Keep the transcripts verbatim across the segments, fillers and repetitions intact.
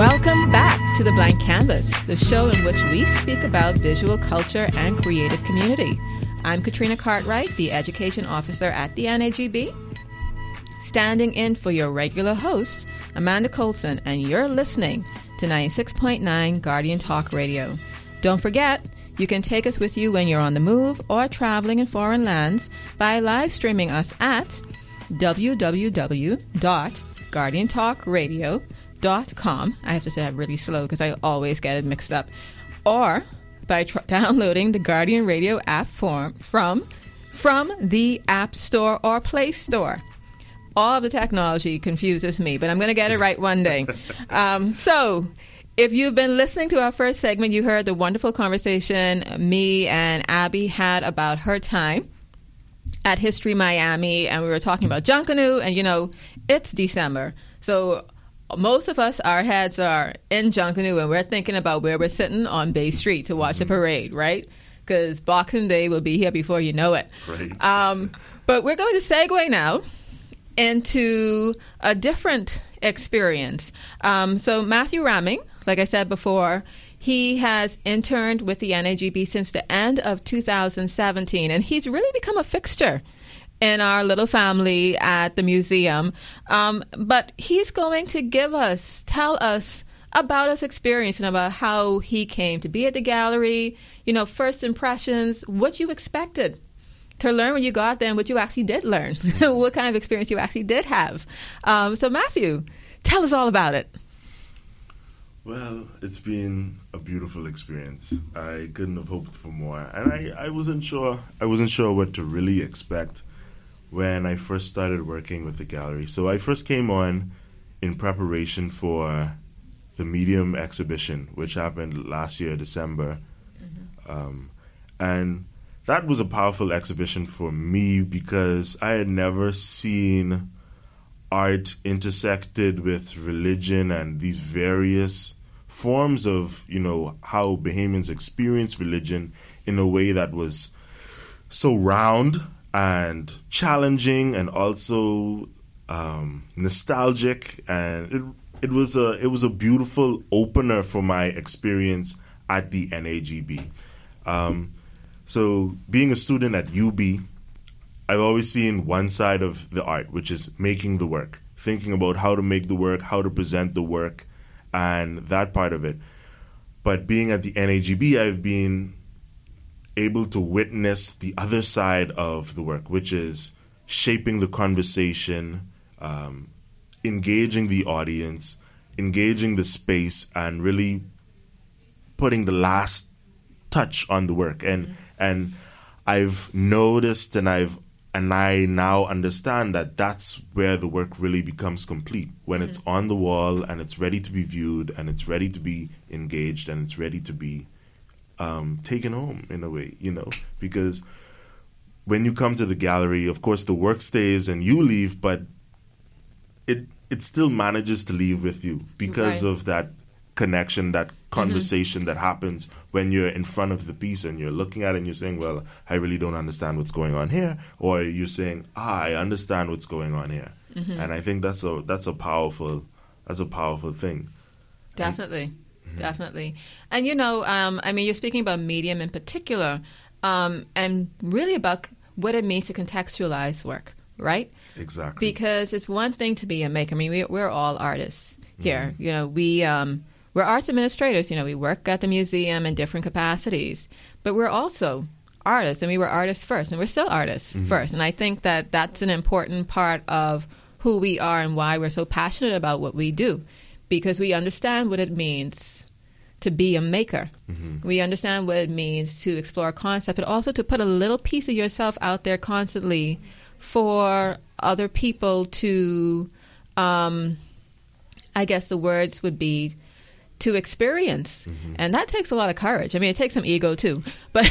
Welcome back to The Blank Canvas, the show in which we speak about visual culture and creative community. I'm Katrina Cartwright, the Education Officer at the N A G B, standing in for your regular host, Amanda Colson, and you're listening to ninety-six point nine Guardian Talk Radio. Don't forget, you can take us with you when you're on the move or traveling in foreign lands by live streaming us at w w w dot guardian talk radio dot com. I have to say that really slow because I always get it mixed up. Or by tr- downloading the Guardian Radio app form from, from the App Store or Play Store. All of the technology confuses me, but I'm going to get it right one day. Um, so, if you've been listening to our first segment, you heard the wonderful conversation me and Abby had about her time at History Miami, and we were talking about Junkanoo, and you know, it's December. So most of us, our heads are in Junkanoo, and we're thinking about where we're sitting on Bay Street to watch the parade, right? Because Boxing Day will be here before you know it. Right. Um, but we're going to segue now into a different experience. Um, so Matthew Ramming, like I said before, he has interned with the N A G B since the end of two thousand seventeen, and he's really become a fixture in our little family at the museum. Um, but he's going to give us, tell us about his experience and about how he came to be at the gallery, you know, first impressions, what you expected to learn when you got there and what you actually did learn, what kind of experience you actually did have. Um, so Matthew, tell us all about it. Well, it's been a beautiful experience. I couldn't have hoped for more. And I, I wasn't sure I wasn't sure what to really expect when I first started working with the gallery. So I first came on in preparation for the Medium exhibition, which happened last year, December. Mm-hmm. Um, and that was a powerful exhibition for me because I had never seen art intersected with religion and these various forms of, you know, how Bahamians experience religion in a way that was so round and challenging and also um, nostalgic, and it it was a it was a beautiful opener for my experience at the N A G B. Um, so being a student at U B, I've always seen one side of the art, which is making the work, thinking about how to make the work, how to present the work, and that part of it. But being at the N A G B, I've been able to witness the other side of the work, which is shaping the conversation, um, engaging the audience, engaging the space, and really putting the last touch on the work. And mm-hmm. and I've noticed and I've and I now understand that that's where the work really becomes complete, when mm-hmm. it's on the wall and it's ready to be viewed and it's ready to be engaged and it's ready to be um, taken home in a way, you know, because when you come to the gallery, of course, the work stays and you leave, but it it still manages to leave with you because right. of that connection, that conversation mm-hmm. that happens when you're in front of the piece and you're looking at it and you're saying, well, I really don't understand what's going on here. Or you're saying, ah, I understand what's going on here. Mm-hmm. And I think that's a that's a powerful that's a powerful thing. Definitely. And, mm-hmm. Definitely. And, you know, um, I mean, you're speaking about medium in particular um, and really about what it means to contextualize work, right? Exactly. Because it's one thing to be a maker. I mean, we, we're all artists here. Mm-hmm. You know, we... Um, We're arts administrators, you know, we work at the museum in different capacities, but we're also artists, and we were artists first, and we're still artists mm-hmm. first. And I think that that's an important part of who we are and why we're so passionate about what we do, because we understand what it means to be a maker. Mm-hmm. We understand what it means to explore a concept, but also to put a little piece of yourself out there constantly for other people to, um, I guess the words would be, to experience. Mm-hmm. And that takes a lot of courage. I mean, it takes some ego too, but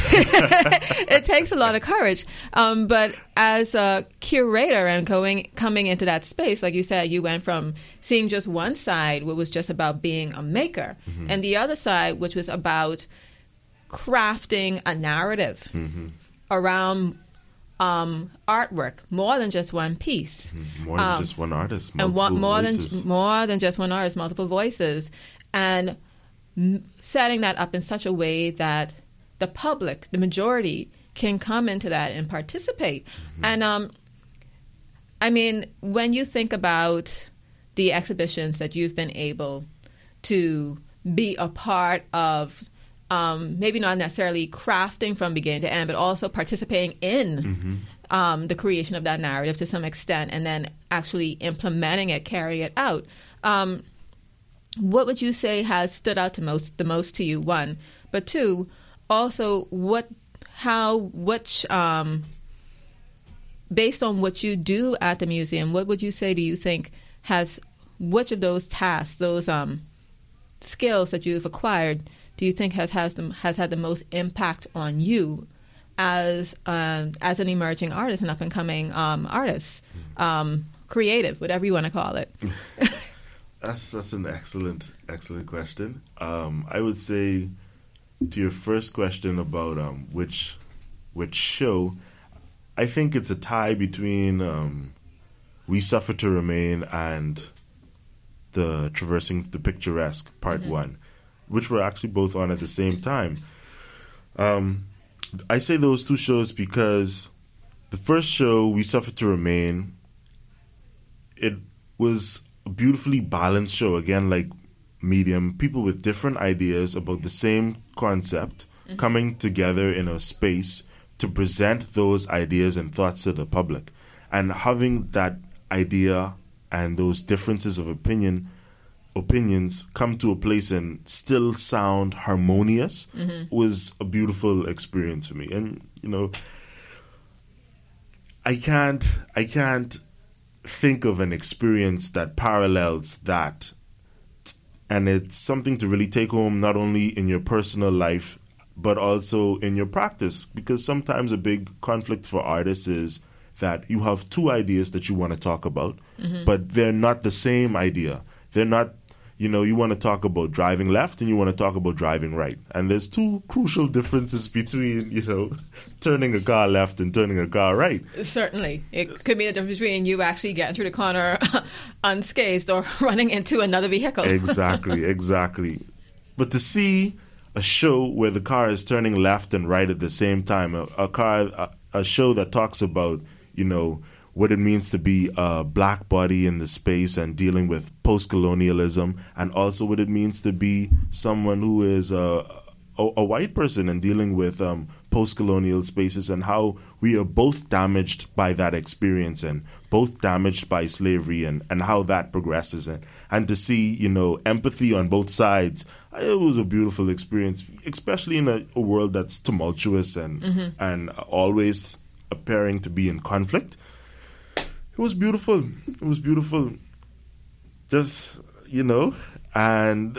it takes a lot of courage. Um, but as a curator and going, coming into that space, like you said, you went from seeing just one side, which was just about being a maker, mm-hmm. and the other side, which was about crafting a narrative mm-hmm. around um, artwork, more than just one piece. More than um, just one artist, and multiple one, more voices. than more than just one artist, multiple voices, and m- setting that up in such a way that the public, the majority, can come into that and participate. Mm-hmm. And um, I mean, when you think about the exhibitions that you've been able to be a part of, um, maybe not necessarily crafting from beginning to end, but also participating in mm-hmm. um, the creation of that narrative to some extent, and then actually implementing it, carrying it out. Um, what would you say has stood out to most the most to you? One, but two, also what, how, which, um, based on what you do at the museum, what would you say do you think has, which of those tasks, those um, skills that you've acquired, do you think has has, the, has had the most impact on you as um, as an emerging artist, an up and coming um, artist, um, creative, whatever you want to call it? That's that's an excellent excellent question. Um, I would say to your first question about um, which which show, I think it's a tie between um, We Suffer to Remain and the Traversing the Picturesque Part mm-hmm. One, which were actually both on at the same time. Um, I say those two shows because the first show, We Suffer to Remain, it was a beautifully balanced show. Again, like Medium, people with different ideas about the same concept mm-hmm. coming together in a space to present those ideas and thoughts to the public. And having that idea and those differences of opinion opinions come to a place and still sound harmonious mm-hmm. was a beautiful experience for me. And you know, I can't I can't think of an experience that parallels that, and it's something to really take home, not only in your personal life but also in your practice, because sometimes a big conflict for artists is that you have two ideas that you want to talk about, mm-hmm. but they're not the same idea. They're not, you know, you want to talk about driving left and you want to talk about driving right. And there's two crucial differences between, you know, turning a car left and turning a car right. Certainly. It could be the difference between you actually getting through the corner unscathed or running into another vehicle. Exactly, exactly. But to see a show where the car is turning left and right at the same time, a, a car, a, a show that talks about, you know, what it means to be a black body in the space and dealing with post-colonialism, and also what it means to be someone who is a, a, a white person and dealing with um, post-colonial spaces, and how we are both damaged by that experience and both damaged by slavery, and, and how that progresses. And, and to see, you know, empathy on both sides, it was a beautiful experience, especially in a, a world that's tumultuous and mm-hmm. and always appearing to be in conflict. It was beautiful. It was beautiful. Just, you know, and...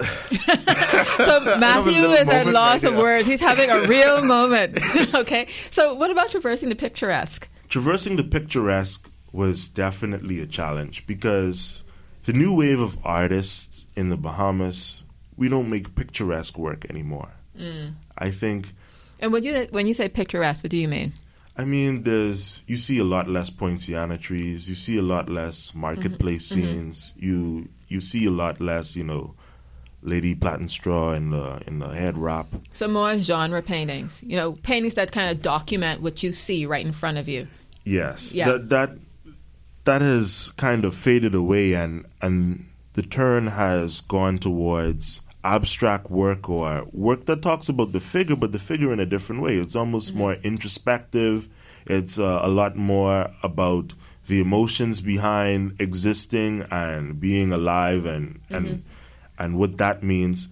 So Matthew is at loss of words. He's having a real moment. Okay. So what about Traversing the Picturesque? Traversing the Picturesque was definitely a challenge, because the new wave of artists in the Bahamas, we don't make picturesque work anymore. Mm. I think... And when you, when you say picturesque, what do you mean? I mean, there's you see a lot less poinciana trees. You see a lot less marketplace mm-hmm. scenes. Mm-hmm. You you see a lot less, you know, Lady Platin Straw in the in the head wrap. So more genre paintings. You know, paintings that kind of document what you see right in front of you. Yes, yeah. that that that has kind of faded away, and and the turn has gone towards abstract work, or work that talks about the figure, but the figure in a different way. It's almost mm-hmm. more introspective. It's uh, a lot more about the emotions behind existing and being alive, and mm-hmm. and and what that means,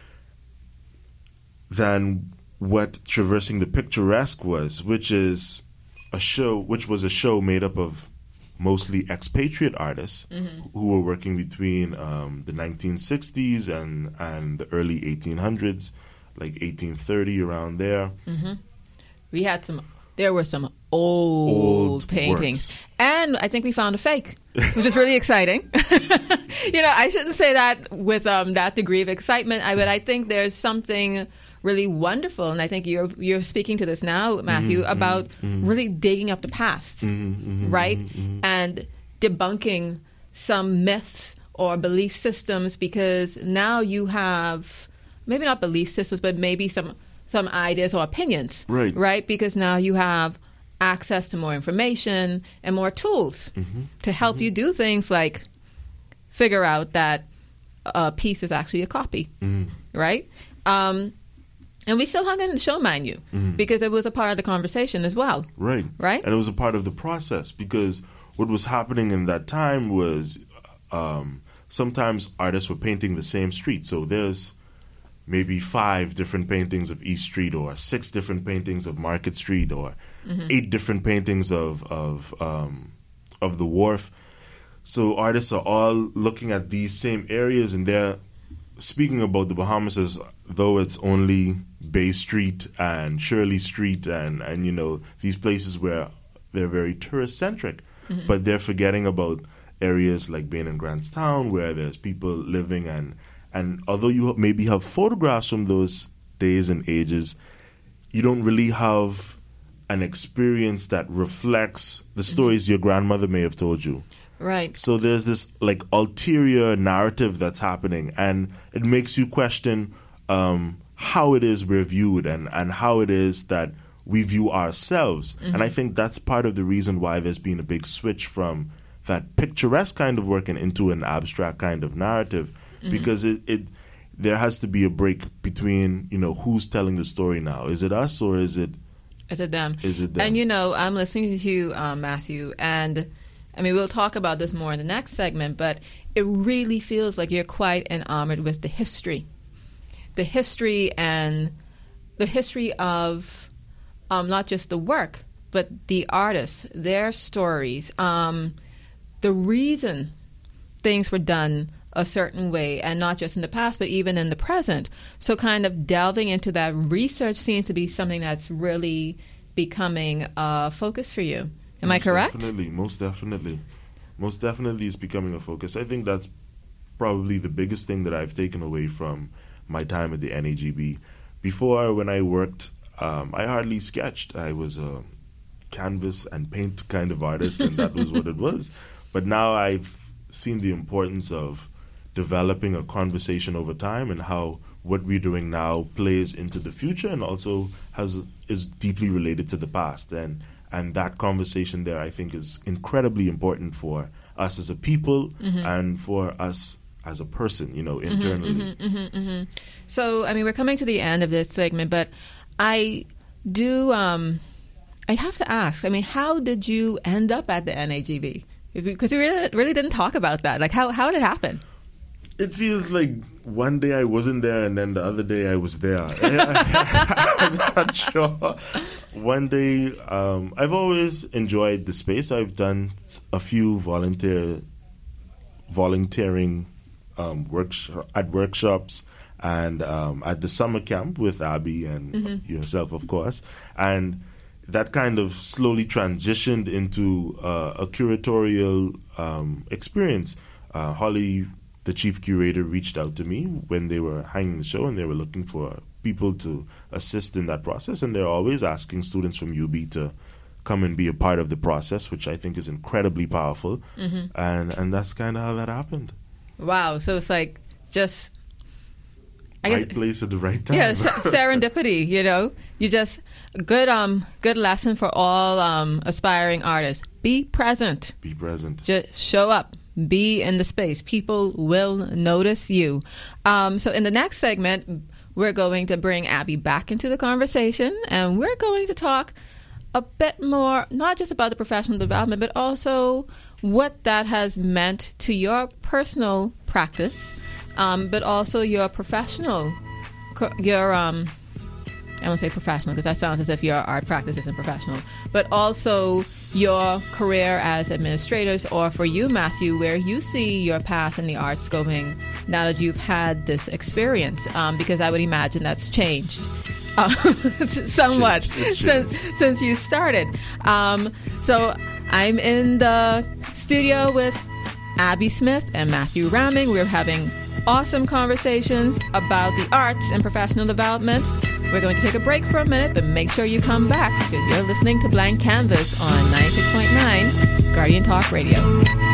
than what Traversing the Picturesque was, which is a show, which was a show made up of mostly expatriate artists mm-hmm. who were working between um, the nineteen sixties and, and the early eighteen hundreds, like eighteen thirty, around there. Mm-hmm. We had some, there were some old, old paintings. Works. And I think we found a fake, which is really exciting. You know, I shouldn't say that with um, that degree of excitement, I, but I think there's something really wonderful. And I think you're you're speaking to this now, Matthew, mm-hmm, about mm-hmm. really digging up the past, mm-hmm, mm-hmm, right? Mm-hmm. And debunking some myths or belief systems, because now you have maybe not belief systems, but maybe some some ideas or opinions, right? Right? Because now you have access to more information and more tools mm-hmm. to help mm-hmm. you do things like figure out that a piece is actually a copy, mm-hmm. right? Um, and we still hung in the show, mind you, mm-hmm. because it was a part of the conversation as well. Right. Right? And it was a part of the process, because what was happening in that time was um, sometimes artists were painting the same street. So there's maybe five different paintings of East Street, or six different paintings of Market Street, or mm-hmm. eight different paintings of of um, of the Wharf. So artists are all looking at these same areas, and they're speaking about the Bahamas as though it's only Bay Street and Shirley Street, and, and you know, these places where they're very tourist-centric. Mm-hmm. But they're forgetting about areas like Bain and Grants Town, where there's people living, and And although you maybe have photographs from those days and ages, you don't really have an experience that reflects the stories mm-hmm. your grandmother may have told you. Right. So there's this like ulterior narrative that's happening, and it makes you question um, how it is we're viewed, and, and how it is that we view ourselves. Mm-hmm. And I think that's part of the reason why there's been a big switch from that picturesque kind of work and into an abstract kind of narrative. Mm-hmm. Because it, it there has to be a break between, you know, who's telling the story now. Is it us, or is it is it them? Is it them? And, you know, I'm listening to you, um, Matthew, and, I mean, we'll talk about this more in the next segment, but it really feels like you're quite enamored with the history. The history and the history of um, not just the work, but the artists, their stories, um, the reason things were done a certain way, and not just in the past, but even in the present. So kind of delving into that research seems to be something that's really becoming a focus for you. Am most I correct? Definitely, most definitely. Most definitely it's becoming a focus. I think that's probably the biggest thing that I've taken away from my time at the N A G B. Before, when I worked, um, I hardly sketched. I was a canvas and paint kind of artist, and that was what it was. But now I've seen the importance of developing a conversation over time, and how what we're doing now plays into the future, and also has is deeply related to the past. And and that conversation there, I think, is incredibly important for us as a people, mm-hmm. and for us as a person, you know, internally. Mm-hmm, mm-hmm, mm-hmm. So, I mean, we're coming to the end of this segment, but I do, um, I have to ask, I mean, how did you end up at the N A G B? Because we really, really didn't talk about that. Like, how, how did it happen? It feels like one day I wasn't there, and then the other day I was there. I'm not sure. One day, um, I've always enjoyed the space. I've done a few volunteer, volunteering um, workshop, at workshops, and um, at the summer camp with Abby and mm-hmm. yourself, of course. And that kind of slowly transitioned into uh, a curatorial um, experience. Uh, Holly, the chief curator, reached out to me when they were hanging the show, and they were looking for people to assist in that process. And they're always asking students from U B to come and be a part of the process, which I think is incredibly powerful. Mm-hmm. And and that's kind of how that happened. Wow. So it's like just... I right guess, place at the right time. Yeah, serendipity, you know. You just... Good um, good lesson for all um, aspiring artists. Be present. Be present. Just show up. Be in the space. People will notice you. Um, so in the next segment, we're going to bring Abby back into the conversation, and we're going to talk a bit more, not just about the professional development, but also what that has meant to your personal practice, um, but also your professional, your, um, I won't say professional because that sounds as if your art practice isn't professional, but also your career as administrators, or for you, Matthew, where you see your path in the arts going now that you've had this experience, um, because I would imagine that's changed um, somewhat since since you started. Um, so I'm in the studio with Abby Smith and Matthew Ramming. We're having awesome conversations about the arts and professional development. We're going to take a break for a minute, but make sure you come back because you're listening to Blank Canvas on ninety-six point nine Guardian Talk Radio.